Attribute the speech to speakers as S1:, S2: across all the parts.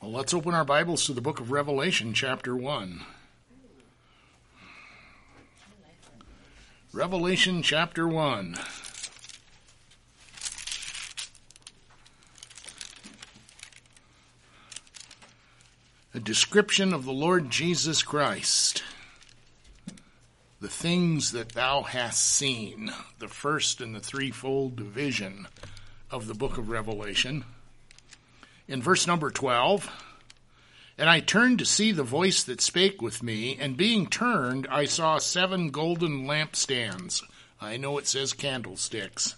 S1: Well, let's open our Bibles to the book of Revelation, chapter 1. Revelation, chapter 1. A description of the Lord Jesus Christ. The things that thou hast seen, the first in the threefold division of the book of Revelation. In verse number 12, and I turned to see the voice that spake with me, and being turned, I saw 7 golden lampstands. I know it says candlesticks.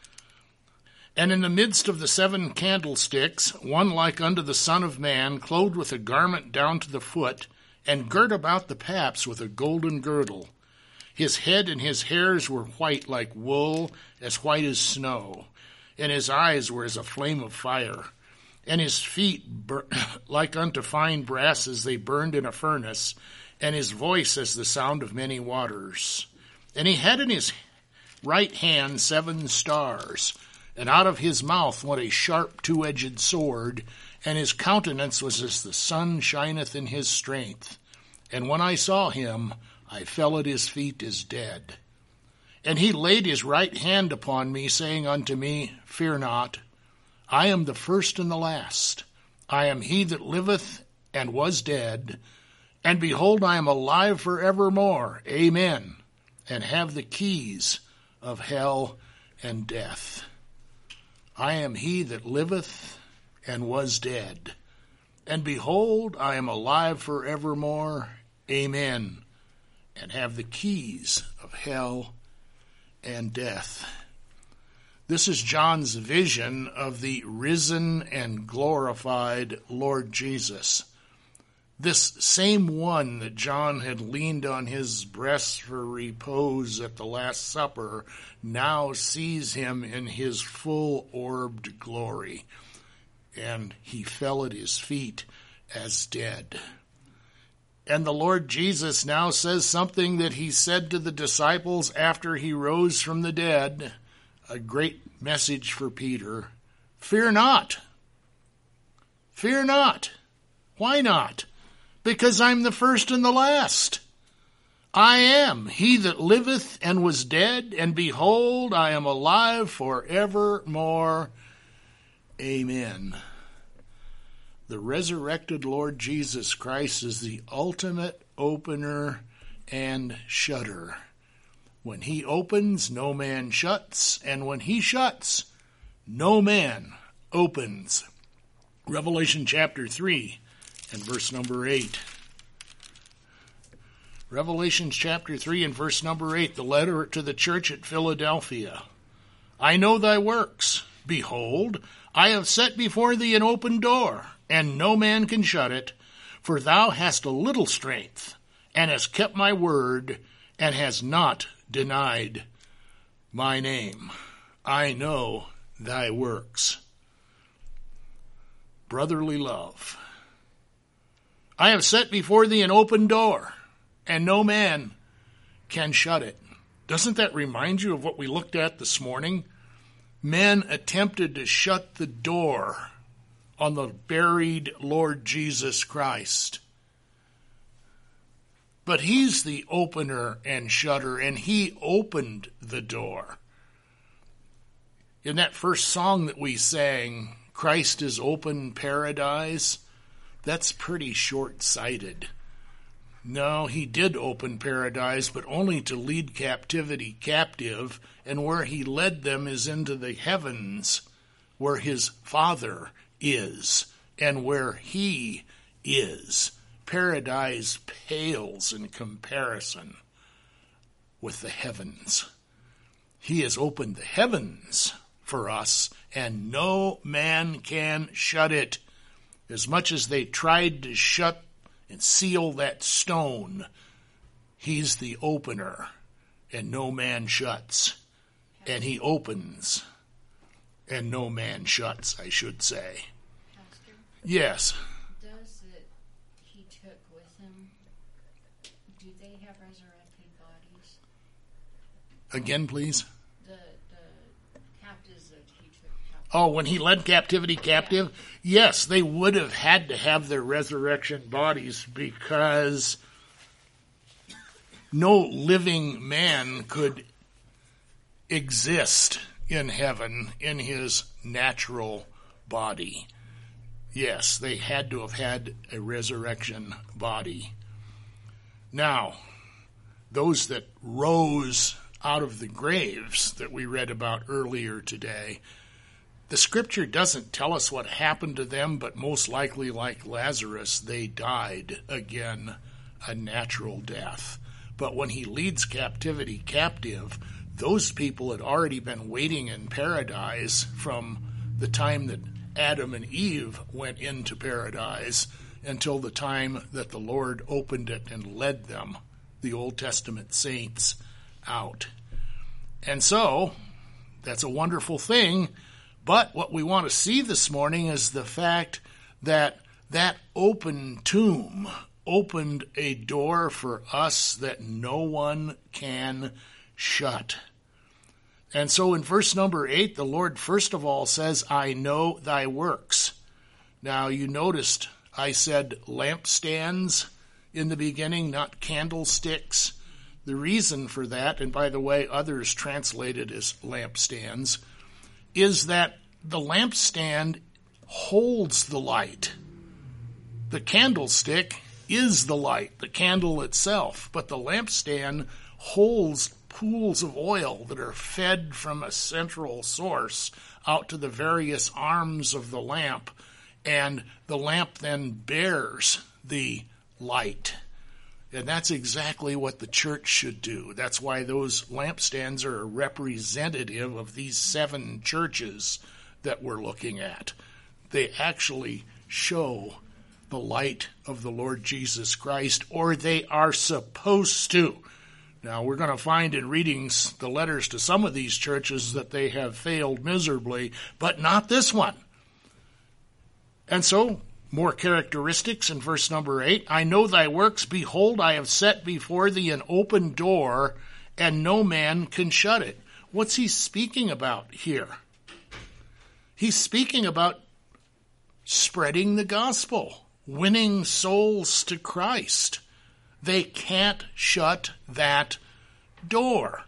S1: And in the midst of the 7 candlesticks, one like unto the Son of Man, clothed with a garment down to the foot, and girt about the paps with a golden girdle. His head and his hairs were white like wool, as white as snow, and his eyes were as a flame of fire. And his feet like unto fine brass as they burned in a furnace, and his voice as the sound of many waters. And he had in his right hand 7 stars, and out of his mouth went a sharp 2-edged sword, and his countenance was as the sun shineth in his strength. And when I saw him, I fell at his feet as dead. And he laid his right hand upon me, saying unto me, Fear not. I am the first and the last. I am he that liveth and was dead, and behold, I am alive forevermore. Amen. And have the keys of hell and death. I am he that liveth and was dead, and behold, I am alive forevermore. Amen. And have the keys of hell and death. This is John's vision of the risen and glorified Lord Jesus. This same one that John had leaned on his breast for repose at the Last Supper now sees him in his full-orbed glory, and he fell at his feet as dead. And the Lord Jesus now says something that he said to the disciples after he rose from the dead. A great message for Peter. Fear not. Fear not. Why not? Because I'm the first and the last. I am he that liveth and was dead, and behold, I am alive forevermore. Amen. The resurrected Lord Jesus Christ is the ultimate opener and shutter. When he opens, no man shuts, and when he shuts, no man opens. Revelation chapter 3 and verse number 8. Revelation chapter 3 and verse number 8, the letter to the church at Philadelphia. I know thy works. Behold, I have set before thee an open door, and no man can shut it, for thou hast a little strength, and hast kept my word, and hast not denied my name. I know thy works. Brotherly love. I have set before thee an open door, and no man can shut it. Doesn't that remind you of what we looked at this morning? Men attempted to shut the door on the buried Lord Jesus Christ. But he's the opener and shutter, and he opened the door. In that first song that we sang, Christ is open paradise, that's pretty short-sighted. No, he did open paradise, but only to lead captivity captive, and where he led them is into the heavens, where his Father is, and where he is. Paradise pales in comparison with the heavens. He has opened the heavens for us, and no man can shut it. As much as they tried to shut and seal that stone, he's the opener, and no man shuts. And he opens, and no man shuts, I should say.
S2: Pastor?
S1: Yes.
S2: Those that he took with him, do they have resurrected bodies?
S1: Again, please.
S2: The captives that he took captive.
S1: Oh, when he led captivity captive? Yes, they would have had to have their resurrection bodies because no living man could exist in heaven in his natural body. Yes, they had to have had a resurrection body. Now, those that rose out of the graves that we read about earlier today, the scripture doesn't tell us what happened to them, but most likely, like Lazarus, they died again a natural death. But when he leads captivity captive, those people had already been waiting in paradise from the time that Adam and Eve went into paradise until the time that the Lord opened it and led them, the Old Testament saints, out. And so, that's a wonderful thing, but what we want to see this morning is the fact that that open tomb opened a door for us that no one can shut. And so in verse number 8, the Lord first of all says, I know thy works. Now you noticed I said lampstands in the beginning, not candlesticks. The reason for that, and by the way, others translate it as lampstands, is that the lampstand holds the light. The candlestick is the light, the candle itself, but the lampstand holds pools of oil that are fed from a central source out to the various arms of the lamp, and the lamp then bears the light. And that's exactly what the church should do. That's why those lampstands are representative of these 7 churches that we're looking at. They actually show the light of the Lord Jesus Christ, or they are supposed to. Now, we're going to find in reading the letters to some of these churches that they have failed miserably, but not this one. And so, more characteristics in verse number 8. I know thy works. Behold, I have set before thee an open door, and no man can shut it. What's he speaking about here? He's speaking about spreading the gospel, winning souls to Christ. They can't shut that door.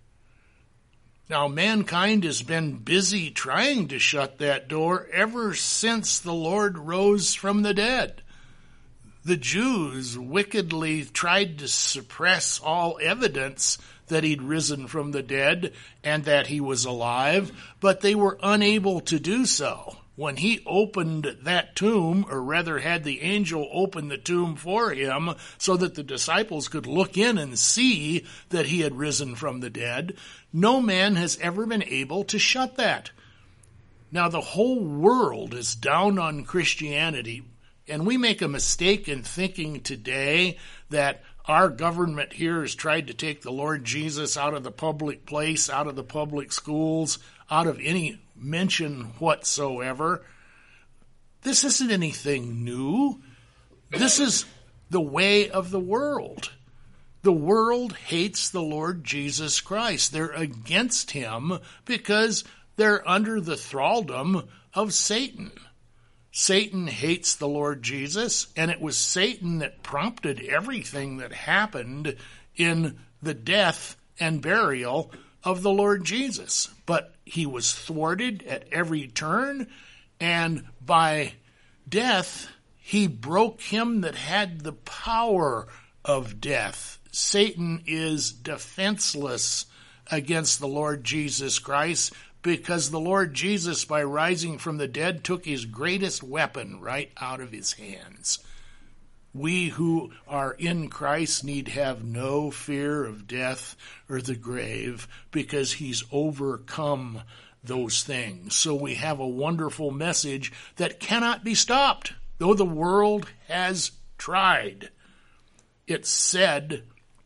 S1: Now, mankind has been busy trying to shut that door ever since the Lord rose from the dead. The Jews wickedly tried to suppress all evidence that he'd risen from the dead and that he was alive, but they were unable to do so. When he opened that tomb, or rather had the angel open the tomb for him so that the disciples could look in and see that he had risen from the dead, no man has ever been able to shut that. Now, the whole world is down on Christianity, and we make a mistake in thinking today that our government here has tried to take the Lord Jesus out of the public place, out of the public schools, out of any mention whatsoever. This isn't anything new. This is the way of the world. The world hates the Lord Jesus Christ. They're against him because they're under the thraldom of Satan. Satan hates the Lord Jesus, and it was Satan that prompted everything that happened in the death and burial of the Lord Jesus. But he was thwarted at every turn, and by death he broke him that had the power of death. Satan is defenseless against the Lord Jesus Christ, because the Lord Jesus, by rising from the dead, took his greatest weapon right out of his hands. We who are in Christ need have no fear of death or the grave, because he's overcome those things. So we have a wonderful message that cannot be stopped, though the world has tried. It's said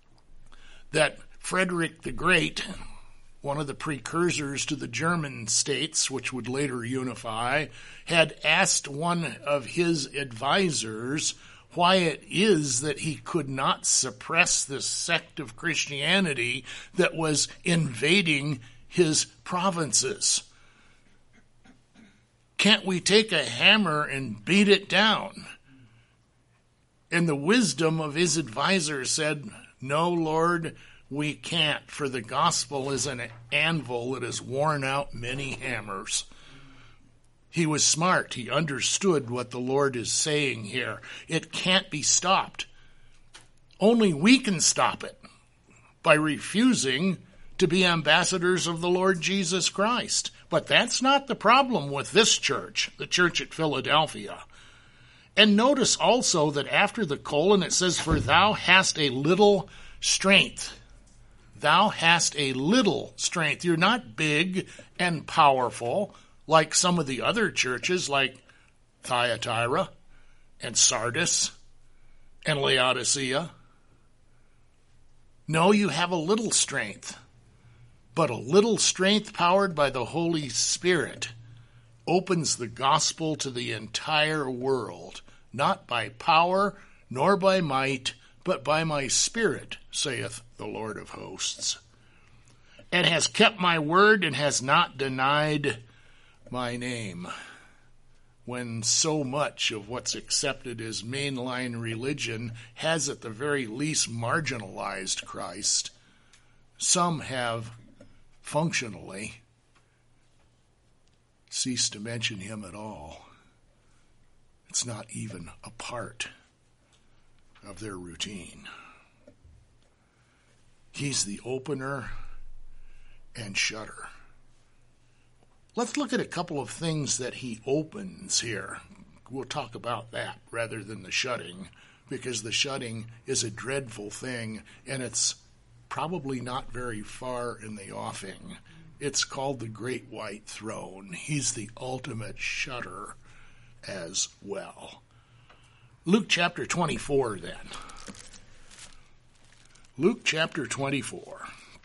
S1: that Frederick the Great, one of the precursors to the German states, which would later unify, had asked one of his advisors why it is that he could not suppress this sect of Christianity that was invading his provinces. Can't we take a hammer and beat it down? And the wisdom of his advisor said, no, Lord, we can't, for the gospel is an anvil that has worn out many hammers. He was smart. He understood what the Lord is saying here. It can't be stopped. Only we can stop it by refusing to be ambassadors of the Lord Jesus Christ. But that's not the problem with this church, the church at Philadelphia. And notice also that after the colon it says, for thou hast a little strength. Thou hast a little strength. You're not big and powerful like some of the other churches like Thyatira and Sardis and Laodicea. No, you have a little strength, but a little strength powered by the Holy Spirit opens the gospel to the entire world, not by power nor by might, but by my Spirit, saith the Lord of hosts, and has kept my word and has not denied my name. When so much of what's accepted as mainline religion has at the very least marginalized Christ, some have functionally ceased to mention him at all. It's not even a part of their routine. He's the opener and shutter. Let's look at a couple of things that he opens here. We'll talk about that rather than the shutting, because the shutting is a dreadful thing, and it's probably not very far in the offing. It's called the Great White Throne. He's the ultimate shutter as well. Luke chapter 24 then. Luke chapter 24.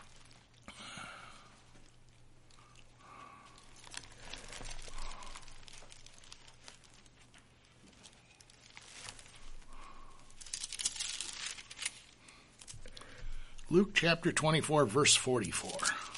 S1: Luke chapter 24, verse 44.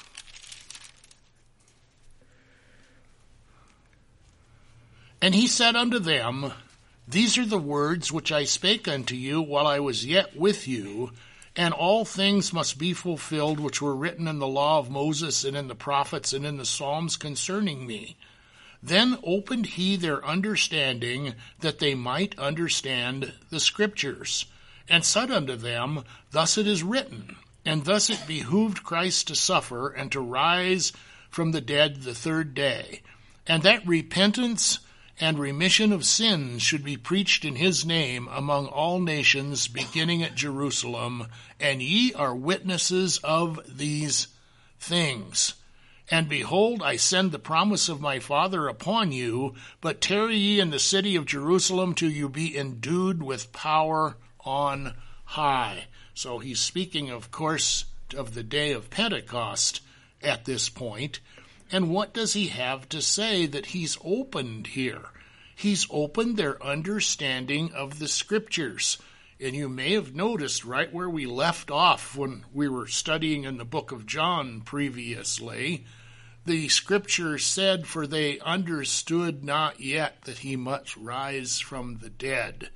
S1: And he said unto them, these are the words which I spake unto you while I was yet with you, and all things must be fulfilled which were written in the law of Moses and in the prophets and in the Psalms concerning me. Then opened he their understanding, that they might understand the Scriptures, and said unto them, thus it is written, and thus it behooved Christ to suffer and to rise from the dead the third day, and that repentance and remission of sins should be preached in his name among all nations, beginning at Jerusalem. And ye are witnesses of these things. And behold, I send the promise of my Father upon you, but tarry ye in the city of Jerusalem till you be endued with power on high. So he's speaking, of course, of the day of Pentecost at this point. And what does he have to say that he's opened here? He's opened their understanding of the Scriptures. And you may have noticed right where we left off when we were studying in the book of John previously, the Scripture said, for they understood not yet that he must rise from the dead.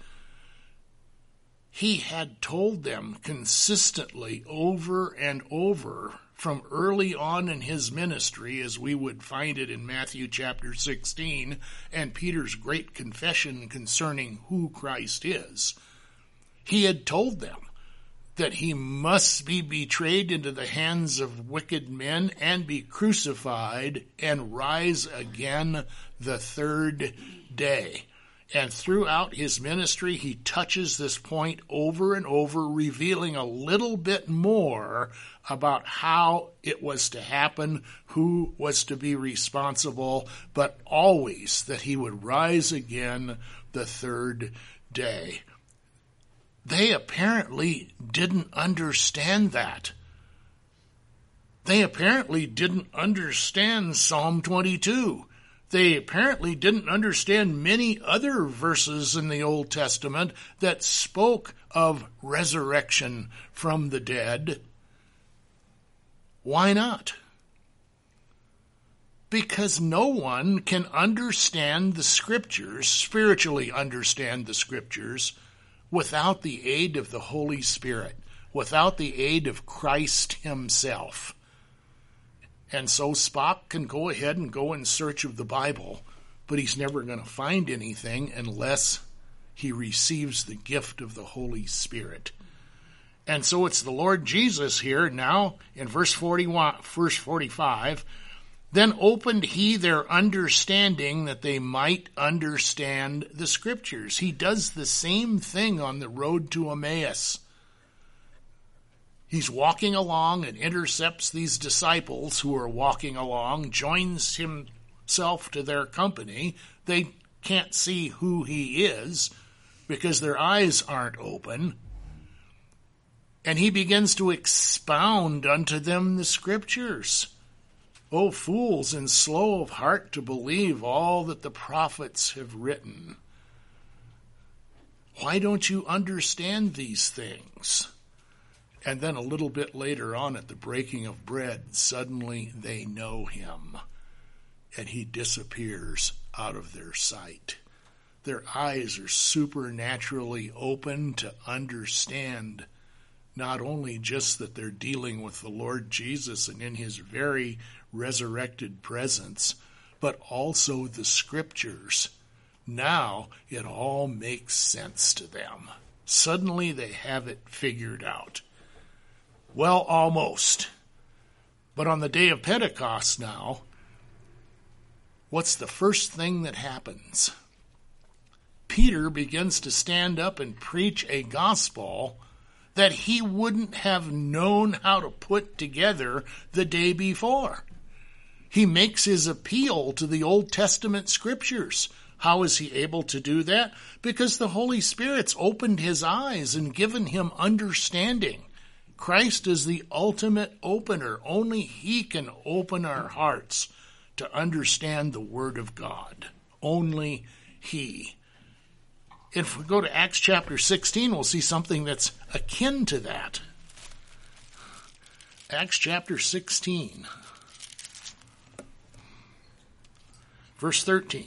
S1: He had told them consistently over and over from early on in his ministry, as we would find it in Matthew chapter 16 and Peter's great confession concerning who Christ is. He had told them that he must be betrayed into the hands of wicked men and be crucified and rise again the third day. And throughout his ministry, he touches this point over and over, revealing a little bit more about how it was to happen, who was to be responsible, but always that he would rise again the third day. They apparently didn't understand that. They apparently didn't understand Psalm 22. They apparently didn't understand many other verses in the Old Testament that spoke of resurrection from the dead. Why not? Because no one can understand the Scriptures, spiritually understand the Scriptures, without the aid of the Holy Spirit, without the aid of Christ himself. And so Spock can go ahead and go in search of the Bible, but he's never going to find anything unless he receives the gift of the Holy Spirit. And so it's the Lord Jesus here now in verse 45, then opened he their understanding that they might understand the Scriptures. He does the same thing on the road to Emmaus. He's walking along and intercepts these disciples who are walking along, joins himself to their company. They can't see who he is because their eyes aren't open. And he begins to expound unto them the Scriptures. O fools and slow of heart to believe all that the prophets have written. Why don't you understand these things? And then a little bit later on at the breaking of bread, suddenly they know him, and he disappears out of their sight. Their eyes are supernaturally open to understand not only just that they're dealing with the Lord Jesus and in his very resurrected presence, but also the Scriptures. Now it all makes sense to them. Suddenly they have it figured out. Well, almost. But on the day of Pentecost now, what's the first thing that happens? Peter begins to stand up and preach a gospel that he wouldn't have known how to put together the day before. He makes his appeal to the Old Testament Scriptures. How is he able to do that? Because the Holy Spirit's opened his eyes and given him understanding. Christ is the ultimate opener. Only he can open our hearts to understand the Word of God. Only he. If we go to Acts chapter 16, we'll see something that's akin to that. Acts chapter 16, verse 13.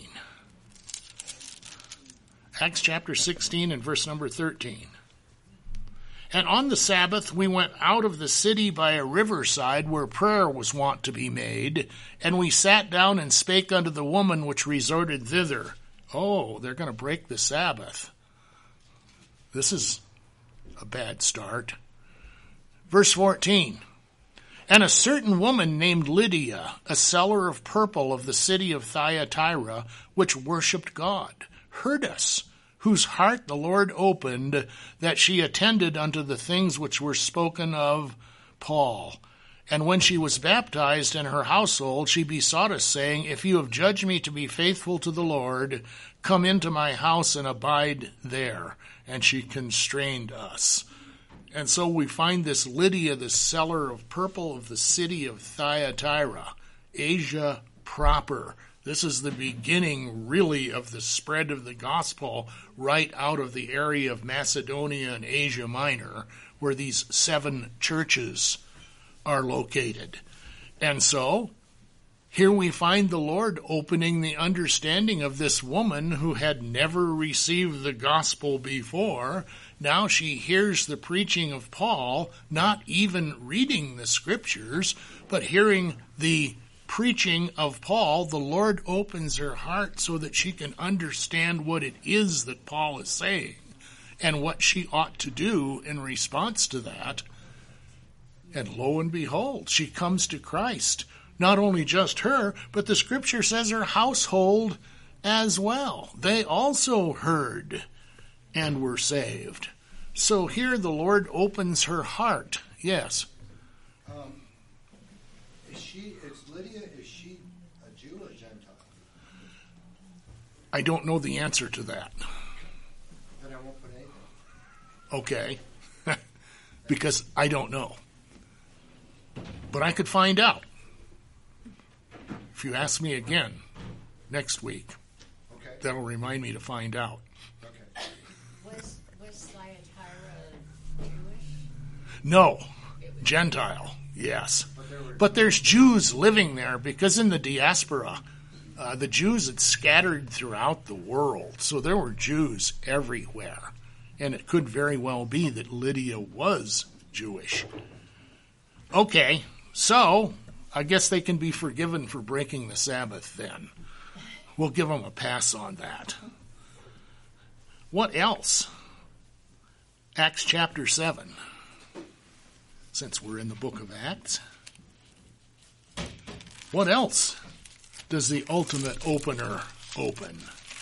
S1: Acts chapter 16 and verse number 13. And on the Sabbath we went out of the city by a riverside where prayer was wont to be made, and we sat down and spake unto the woman which resorted thither. Oh, they're going to break the Sabbath. This is a bad start. Verse 14. And a certain woman named Lydia, a seller of purple of the city of Thyatira, which worshipped God, heard us, whose heart the Lord opened, that she attended unto the things which were spoken of Paul. And when she was baptized in her household, she besought us, saying, If you have judged me to be faithful to the Lord, come into my house and abide there. And she constrained us. And so we find this Lydia, the seller of purple of the city of Thyatira, Asia proper. This is the beginning, really, of the spread of the gospel right out of the area of Macedonia and Asia Minor, where these 7 churches are located. And so, here we find the Lord opening the understanding of this woman who had never received the gospel before. Now she hears the preaching of Paul, not even reading the Scriptures, but hearing the preaching of Paul. The Lord opens her heart so that she can understand what it is that Paul is saying and what she ought to do in response to that. And lo and behold, she comes to Christ. Not only just her, but the Scripture says her household as well. They also heard and were saved. So here the Lord opens her heart. Yes.
S3: Is she a Jew or Gentile?
S1: I don't know the answer to that.
S3: Then I won't put anything.
S1: Okay. Because I don't know. But I could find out. If you ask me again next week,
S3: Okay.
S1: that'll remind me to find out.
S3: Okay.
S2: Was Thyatira Jewish?
S1: No, Gentile. Yes. But there's Jews living there because in the diaspora, the Jews had scattered throughout the world. So there were Jews everywhere. And it could very well be that Lydia was Jewish. Okay, so I guess they can be forgiven for breaking the Sabbath then. We'll give them a pass on that. What else? Acts chapter 7. Since we're in the book of Acts. What else does the ultimate opener open?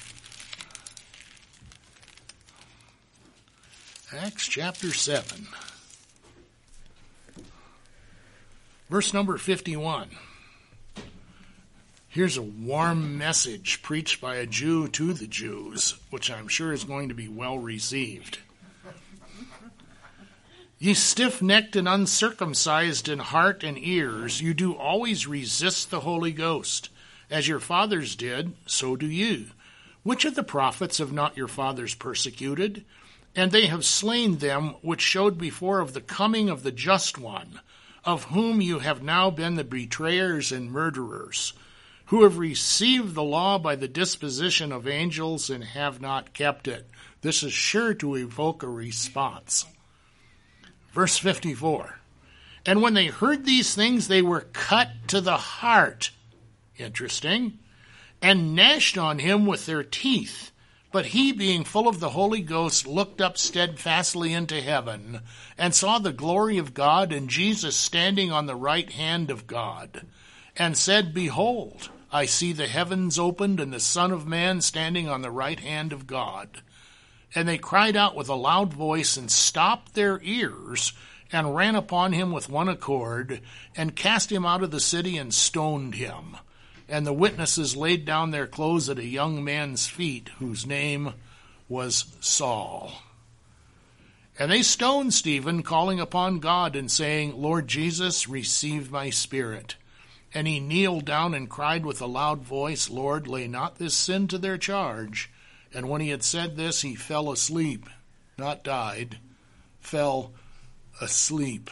S1: Acts chapter 7. Verse number 51. Here's a warm message preached by a Jew to the Jews, which I'm sure is going to be well received. Ye stiff-necked and uncircumcised in heart and ears, you do always resist the Holy Ghost. As your fathers did, so do you. Which of the prophets have not your fathers persecuted? And they have slain them which showed before of the coming of the Just One, of whom you have now been the betrayers and murderers, who have received the law by the disposition of angels and have not kept it. This is sure to evoke a response. Verse 54. And when they heard these things, they were cut to the heart. Interesting. And gnashed on him with their teeth. But he, being full of the Holy Ghost, looked up steadfastly into heaven, and saw the glory of God, and Jesus standing on the right hand of God, and said, Behold, I see the heavens opened, and the Son of Man standing on the right hand of God. And they cried out with a loud voice, and stopped their ears, and ran upon him with one accord, and cast him out of the city, and stoned him. And the witnesses laid down their clothes at a young man's feet, whose name was Saul. And they stoned Stephen, calling upon God, and saying, Lord Jesus, receive my spirit. And he kneeled down and cried with a loud voice, Lord, lay not this sin to their charge. And when he had said this, he fell asleep, not died, fell asleep.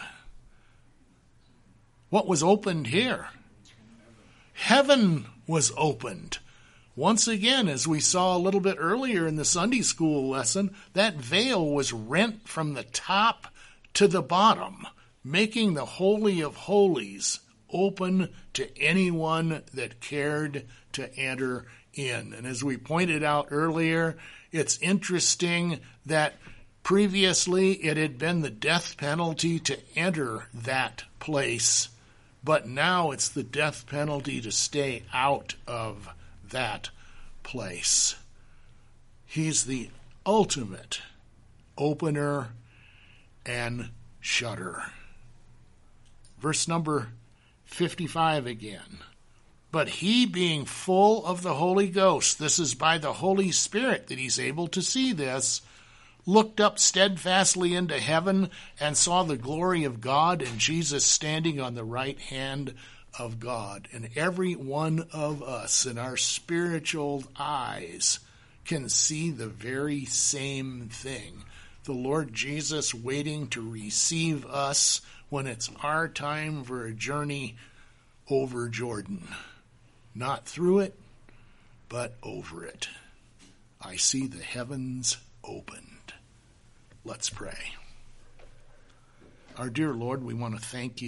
S1: What was opened here? Heaven was opened. Once again, as we saw a little bit earlier in the Sunday school lesson, that veil was rent from the top to the bottom, making the Holy of Holies open to anyone that cared to enter in. And as we pointed out earlier, it's interesting that previously it had been the death penalty to enter that place, but now it's the death penalty to stay out of that place. He's the ultimate opener and shutter. Verse number 55 again. But he, being full of the Holy Ghost, this is by the Holy Spirit that he's able to see this, looked up steadfastly into heaven and saw the glory of God and Jesus standing on the right hand of God. And every one of us in our spiritual eyes can see the very same thing. The Lord Jesus waiting to receive us when it's our time for a journey over Jordan. Not through it, but over it. I see the heavens opened. Let's pray. Our dear Lord, we want to thank you